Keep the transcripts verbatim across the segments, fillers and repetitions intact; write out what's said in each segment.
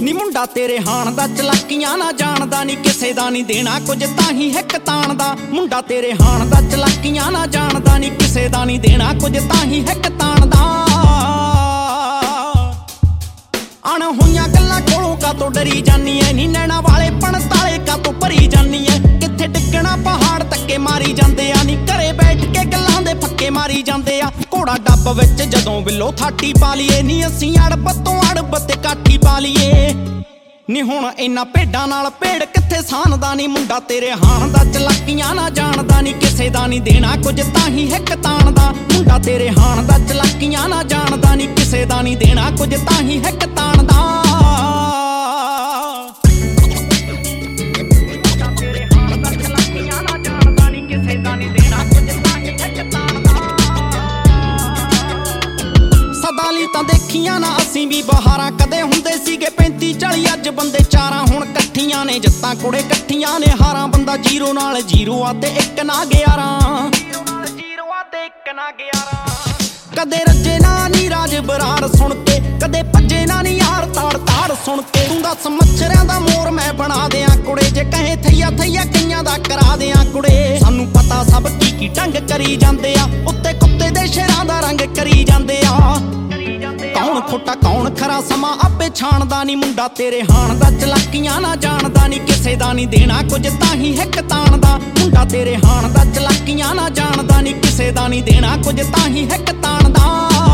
ਨੀ ਮੁੰਡਾ ਤੇਰੇ ਹਾਣ ਦਾ ਚਲਾਕੀਆਂ ਨਾ ਜਾਣਦਾ ਨੀ ਕਿਸੇ ਦਾ ਨੀ ਦੇਣਾ ਕੁਝ ਤਾਂ ਹੀ ਹੈ ਕਤਾਨ ਦਾ। ਮੁੰਡਾ ਤੇਰੇ ਹਾਣ ਦਾ ਚਲਾਕੀਆਂ ਨਾ ਜਾਣਦਾ ਨੀ ਕਿਸੇ ਦਾ ਨੀ ਦੇਣਾ ਕੁਝ ਤਾਂ ਹੀ ਹੈ ਕਤਾਨ ਦਾ। ਅਣ ਹੋਈਆਂ ਗੱਲਾਂ ਕੋਲੋਂ ਕਾਤੋਂ ਡਰੀ ਜਾਨੀ ਐ ਨੀ ਨੈਣਾ ਵਾਲੇ ਪਣਤਾਲੇ ਕਾਤੋਂ ਭਰੀ ਜਾਨੀ ਐ। ਕਿੱਥੇ ਡਿੱਗਣਾ ਪਹਾੜ ਧੱਕੇ ਮਾਰੀ ਜਾਂਦੇ ਆ ਨੀ ਘਰੇ ਬੈਠ ਕੇ ਗੱਲਾਂ ਦੇ ਫੱਕੇ ਮਾਰੀ ਜਾਂਦੇ ਆ। ਘੋੜਾ ਡੱਬ ਵਿੱਚ ਜਦੋਂ ਬਿੱਲੋ ਥਾਟੀ ਪਾ ਲਈਏ ਨੀ ਅਸੀਂ ਅੜਬ ਤੋਂ ਅੜਬ ਤੇ ਕਾਠੀ ਪਾ ਲਈਏ ਨੀ। ਹੁਣ ਇਹਨਾਂ ਭੇਡਾਂ ਨਾਲ ਭੇਡ ਕਿੱਥੇ ਸਾਨਦਾ ਨੀ ਮੁੰਡਾ ਤੇਰੇ ਹਾਣ ਦਾ ਚਲਾਕੀਆਂ ਨਾ ਜਾਣਦਾ ਨੀ ਕਿਸੇ ਦਾ ਨੀ ਦੇਣਾ ਕੁਝ ਤਾਂ ਹੀ ਹੈ ਕਤਾਨ ਦਾ। ਮੁੰਡਾ ਤੇਰੇ ਹਾਣ ਦਾ ਚਲਾਕੀਆਂ ਨਾ ਜਾਣਦਾ ਨੀ ਕਿਸੇ ਦਾ ਨੀ ਦੇਣਾ ਕੁਝ ਤਾਂ ਹੀ ਹੈ ਕਤਾਨ ਦਾ। ਸਦਾ ਲਈ ਤਾਂ ਦੇਖੀਆਂ ਨਾ ਅਸੀਂ ਵੀ ਬਹਾਰਾਂ ਕਦੇ ਹੁੰਦੇ ਸੀਗੇ ਪੈਂਤੀ ਚਾਲੀ ਅੱਜ ਬੰਦੇ ਚਾਰਾਂ ਹੁਣ ਇਕੱਠੀਆਂ ਨੇ ਜੱਤਾਂ ਕੁੜੇ ਇਕੱਠੀਆਂ ਨੇ ਹਾਰਾਂ। ਬੰਦਾ ਜੀਰੋ ਨਾਲ ਜੀਰੋ ਆ ਤੇ ਇੱਕ ਨਾ ਗਿਆਰਾਂ ਕਦੇ ਰੱਜੇ ਨਾ ਨੀ ਰਾਜ ਬਰਾੜ ਸੁਣ ਕੇ ਕਦੇ ਭੱਜੇ ਨਾ ਨੀ ਯਾਰ ਤਾੜ ਤਾੜ ਸੁਣ ਕੇ। ਤੂੰ ਦੱਸ ਮੱਛਰਿਆਂ ਦਾ ਮੋਰ ਮੈਂ ਬਣਾ ਦਿਆਂ ਕੁੜੇ ਜੇ ਕਹੇ ਥਈਆ ਥਈਆ ਕਈਆਂ ਦਾ ਕਰਾ ਦਿਆਂ ਕੁੜੇ। ਸਾਨੂੰ ਪਤਾ ਸਭ ਕੀ ਕੀ ਢੰਗ ਕਰੀ ਜਾਂਦੇ ਆ ਉੱਤੇ ਕੁੱਤੇ ਦੇ ਸ਼ੇਰਾਂ ਦਾ ਰੰਗ ਕਰੀ ਜਾਂਦੇ ਆ। ਕੌਣ ਖੋਟਾ ਕੌਣ ਖਰਾ ਸਮਾਂ ਆਪੇ ਛਾਣਦਾ ਨੀ ਮੁੰਡਾ ਤੇਰੇ ਹਾਣ ਦਾ ਚਲਾਕੀਆਂ ਨਾ ਜਾਣਦਾ ਨੀ ਕਿਸੇ ਦਾ ਨੀ ਦੇਣਾ ਕੁਝ ਤਾਂ ਹੀ ਹੈ ਕਤਾਨ ਦਾ। ਮੁੰਡਾ ਤੇਰੇ ਹਾਣ ਦਾ ਚਲਾਕੀਆਂ ਨਾ ਜਾਣਦਾ ਨੀ ਕਿਸੇ ਦਾ ਨੀ ਦੇਣਾ ਕੁਝ ਤਾਂ ਹੀ ਹੈ ਕਤਾਨ ਦਾ।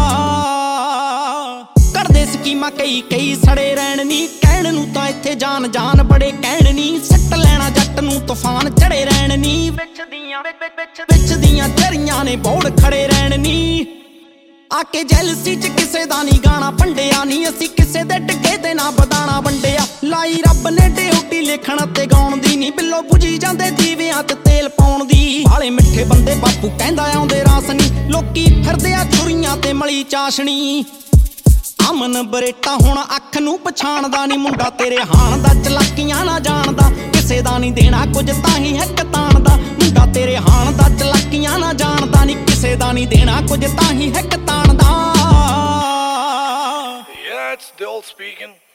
ਕਰਦੇ ਸਕੀਮਾਂ ਕਈ ਕਈ ਸੜੇ ਰਹਿਣ ਨੀ ਕਹਿਣ ਨੂੰ ਤਾਂ ਇੱਥੇ ਜਾਨ ਜਾਨ ਬੜੇ ਕਹਿਣ ਨੀ। ਸੱਟ ਲੈਣਾ ਜੱਟ ਨੂੰ ਤੂਫਾਨ ਚੜੇ ਰਹਿਣ ਨੀ ਵਿੱਚ ਦੀਆਂ ਵਿੱਚ ਦੀਆਂ ਚਰੀਆਂ ਨੇ ਬੋੜ ਖੜੇ ਰਹਿਣ ਨੀ। ਆਕੇ ਜੈਲਸੀ ਚ ਕਿਸੇ ਦਾ ਨੀ ਗਾਣਾ ਭੰਡਿਆ ਨੀ ਅਸੀਂ ਕਿਸੇ ਦੇ ਡਿੱਗੇ ਤੇ ਨਾ ਬਦਾਣਾ ਵੰਡਿਆ। ਲਾਈ ਰੱਬ ਨੇ ਡਿਊਟੀ ਲਿਖਣ ਤੇ ਗਾਉਣ ਦੀ ਨੀ ਬਿੱਲੋ ਬੁਝੀ ਜਾਂਦੇ ਦੀਵਿਆਂ ਚ ਤੇਲ ਪਾਉਣ ਦੀ। ਵਾਲੇ ਮਿੱਠੇ ਬੰਦੇ ਬਾਪੂ ਕਹਿੰਦਾ ਆਉਂਦੇ ਰਾਸ ਨੀ ਲੋਕੀ ਫਿਰਦੇ ਆ ਛੁਰੀਆਂ ਤੇ ਮਲੀ ਚਾਸ਼ਣੀ। ਅਮਨ ਬਰੇਟਾ ਹੁਣ ਅੱਖ ਨੂੰ ਪਛਾਣਦਾ ਨੀ ਮੁੰਡਾ ਤੇਰੇ ਹਾਣ ਦਾ ਚਲਾਕੀਆਂ ਨਾ ਜਾਣਦਾ ਕਿਸੇ ਦਾ ਨੀ ਦੇਣਾ ਕੁਝ ਤਾਂ ਹੀ ਹੈ ਕਤਾਨ ਦਾ। ਮੁੰਡਾ ਤੇਰੇ ਹਾਣ ਦਾ ਚਲਾਕੀਆਂ ਨਾ ਜਾਣਦਾ ਨੀ ਕਿਸੇ ਦਾ ਨੀ ਦੇਣਾ ਕੁਝ ਤਾਂ ਹੀ ਹੈ ਕਤਾਨ ਦਾ। Yeah, it's still speaking.